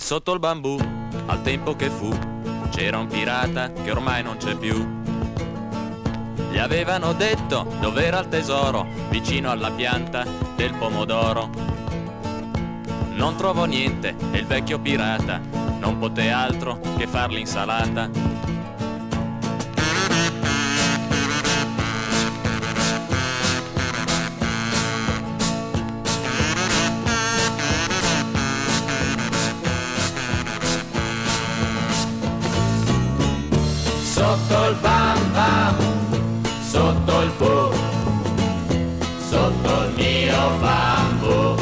sotto il bambù, al tempo che fu, c'era un pirata che ormai non c'è più. Gli avevano detto dov'era il tesoro, vicino alla pianta del pomodoro. Non trovò niente e il vecchio pirata non poté altro che far l'insalata. Sotto il bam bam, sotto il bu, sotto il mio bambù.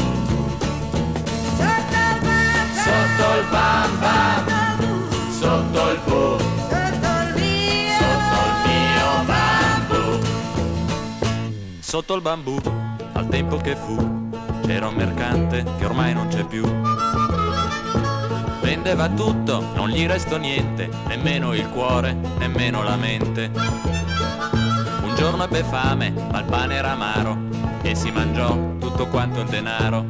Sotto il bam bam, sotto il bu, sotto il mio bambù. Sotto il bambù, al tempo che fu, c'era un mercante che ormai non c'è più. Vendeva tutto, non gli restò niente, nemmeno il cuore, nemmeno la mente. Un giorno ebbe fame, ma il pane era amaro, e si mangiò tutto quanto il denaro.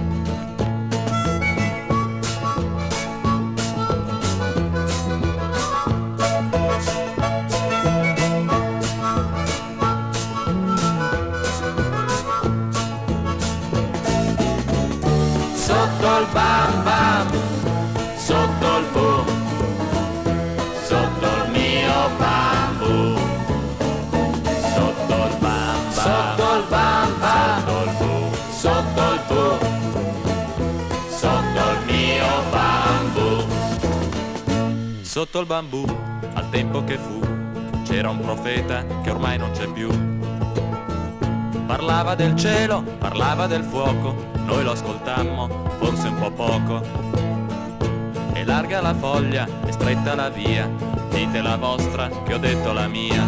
Sotto il bam bam, sotto il bu, sotto il mio bambù. Sotto il bam bam, Sotto il bam bam, sotto il bu, sotto il bu, sotto il mio bambù. sotto il bambù, al tempo che fu, c'era un profeta che ormai non c'è più. Parlava del cielo, parlava del fuoco, noi lo ascoltammo, forse un po' poco. È larga la foglia, è stretta la via, dite la vostra che ho detto la mia.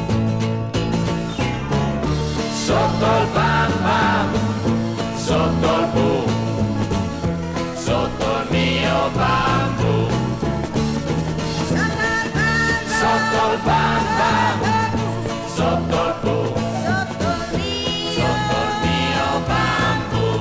Sotto il bam bam, sotto il bu, sotto il mio bambù. Sotto il bam bam, sotto il bu, sotto il mio bambù.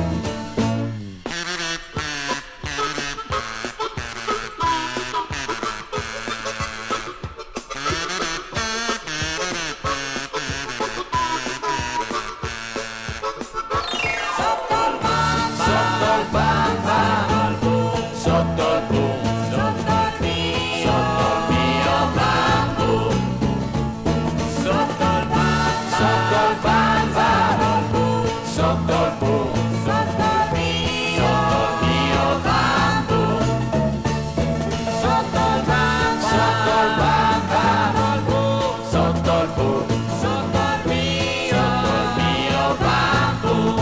Sotto il bam bam, sotto il bu, sotto il mio bambù. Sotto il bam bam, sotto il bu, sotto il mio bambù. Sotto il bam bam, sotto il bu, sotto il mio bambù.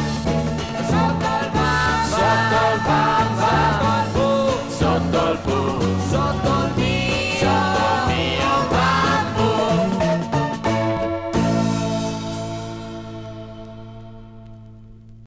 Sotto il bam bam, sotto il bu,